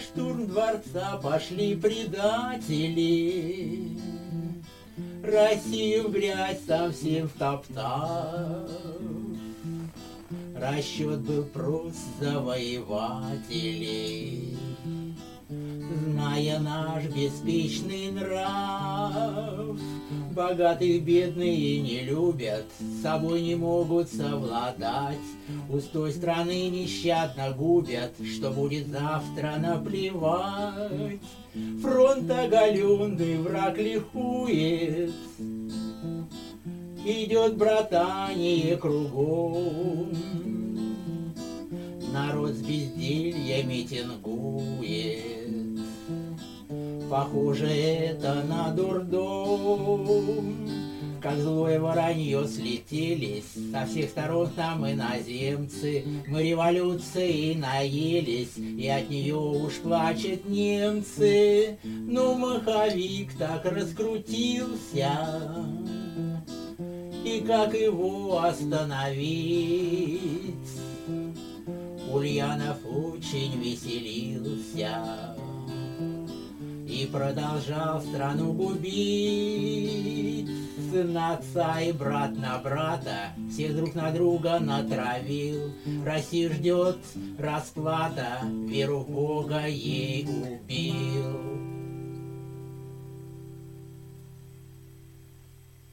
штурм дворца пошли предатели, Россию в грязь совсем втоптав. Расчет был прост завоевателей, зная наш беспечный нрав. Богатых бедные не любят, с собой не могут совладать. Устой страны нещадно губят, что будет завтра наплевать. Фронт оголенный, враг ликует, идет братание кругом. Народ с безделья митингует, похоже это на дурдом. Как злое воронье слетелись со всех сторон там иноземцы. Мы революции наелись, и от нее уж плачут немцы. Но маховик так раскрутился, и как его остановить? Ульянов очень веселился и продолжал страну губить. Сын на отца и брат на брата всех друг на друга натравил. Россию ждет расплата, веру в Бога ей убил.